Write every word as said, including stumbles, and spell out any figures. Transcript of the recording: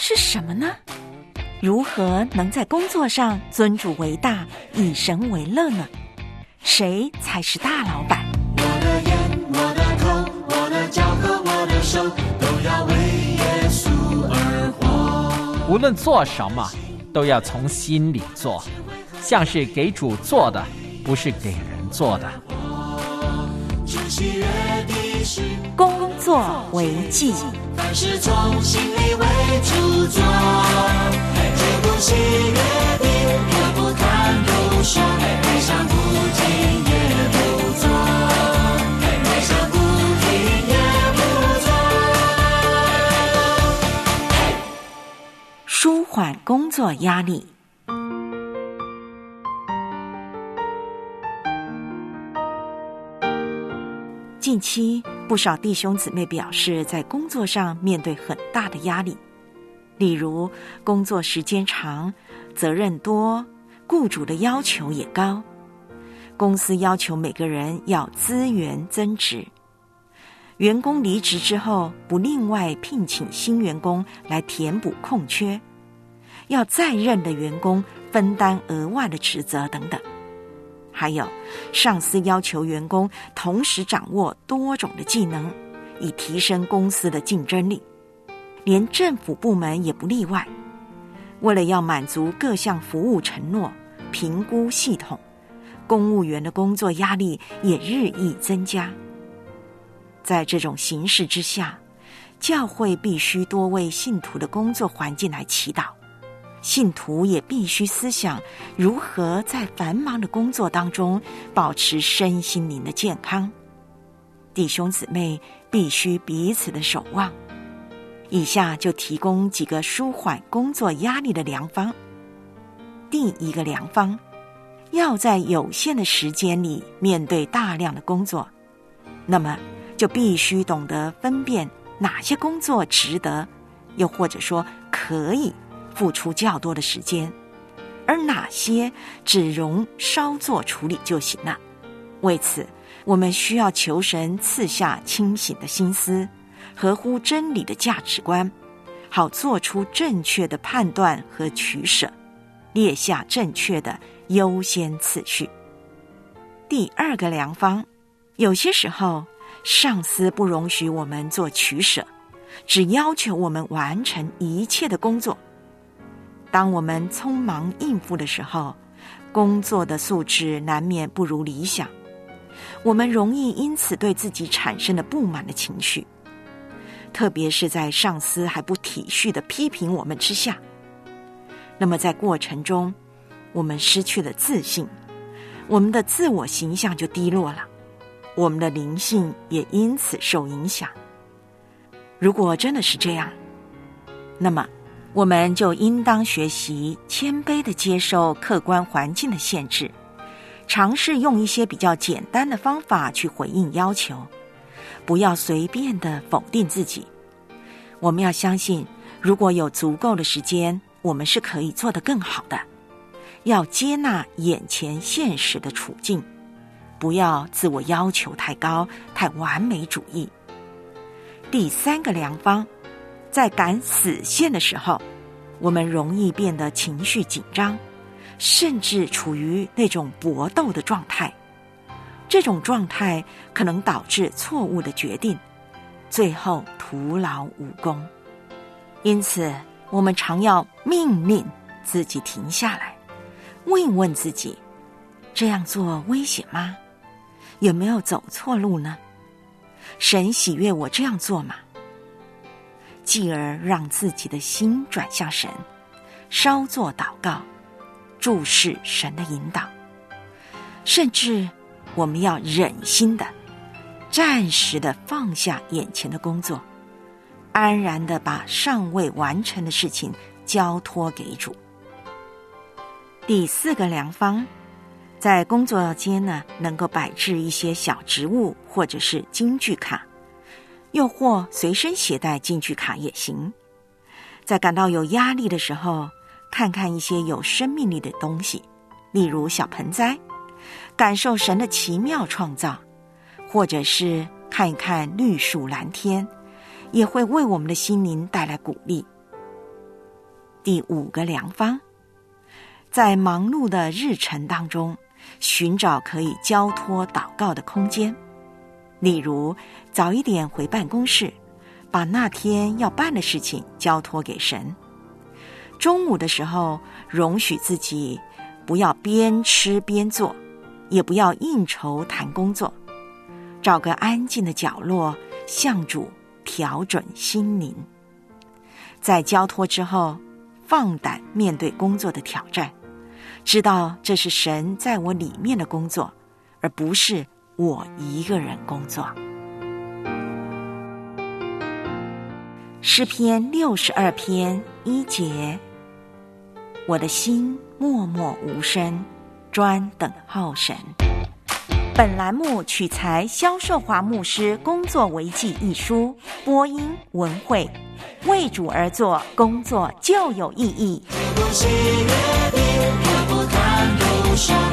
是什么呢？如何能在工作上尊主为大，以神为乐呢？谁才是大老板？ 我的眼，我的口，我的脚和我的手，都要为耶稣而活。 无论做什么，都要从心里做，像是给主做的，不是给人做的。 工作为祭， 凡事从心里为主做，绝不喜悦的，也不贪不说，悲伤不听也不做，悲伤不听也不做。 舒缓工作压力。近期不少弟兄姊妹表示，在工作上面对很大的压力，例如工作时间长、责任多，雇主的要求也高，公司要求每个人要资源增值，员工离职之后不另外聘请新员工来填补空缺，要在任的员工分担额外的职责等等。还有上司要求员工同时掌握多种的技能，以提升公司的竞争力，连政府部门也不例外。为了要满足各项服务承诺、评估系统，公务员的工作压力也日益增加。在这种形势之下，教会必须多为信徒的工作环境来祈祷，信徒也必须思想如何在繁忙的工作当中保持身心灵的健康。弟兄姊妹必须彼此的守望。以下就提供几个舒缓工作压力的良方。第一个良方，要在有限的时间里面对大量的工作，那么就必须懂得分辨哪些工作值得，又或者说可以付出较多的时间，而哪些只容稍作处理就行了。为此，我们需要求神赐下清醒的心思，合乎真理的价值观，好做出正确的判断和取舍，列下正确的优先次序。第二个良方，有些时候上司不容许我们做取舍，只要求我们完成一切的工作。当我们匆忙应付的时候，工作的素质难免不如理想，我们容易因此对自己产生了不满的情绪，特别是在上司还不体恤的批评我们之下。那么在过程中，我们失去了自信，我们的自我形象就低落了，我们的灵性也因此受影响。如果真的是这样，那么我们就应当学习谦卑地接受客观环境的限制，尝试用一些比较简单的方法去回应要求，不要随便地否定自己。我们要相信，如果有足够的时间，我们是可以做得更好的。要接纳眼前现实的处境，不要自我要求太高，太完美主义。第三个良方，在赶死线的时候，我们容易变得情绪紧张，甚至处于那种搏斗的状态。这种状态可能导致错误的决定，最后徒劳无功。因此，我们常要命令自己停下来，问问自己，这样做危险吗？有没有走错路呢？神喜悦我这样做吗？继而让自己的心转向神，稍作祷告，注视神的引导。甚至我们要忍心的、暂时的放下眼前的工作，安然的把尚未完成的事情交托给主。第四个良方，在工作间呢，能够摆置一些小植物或者是金句卡，又或随身携带金句卡也行。在感到有压力的时候，看看一些有生命力的东西，例如小盆栽，感受神的奇妙创造，或者是看一看绿树蓝天，也会为我们的心灵带来鼓励。 第五个良方，在忙碌的日程当中，寻找可以交托祷告的空间。例如，早一点回办公室，把那天要办的事情交托给神。中午的时候，容许自己不要边吃边做，也不要应酬谈工作，找个安静的角落，向主调整心灵。在交托之后，放胆面对工作的挑战，知道这是神在我里面的工作，而不是我一个人工作。诗篇六十二篇一节，我的心默默无声，专等候神。本栏目取材萧寿华牧师《工作维记》一书，播音文慧，为主而作，工作就有意义。 不喜悦的，也不看忧伤。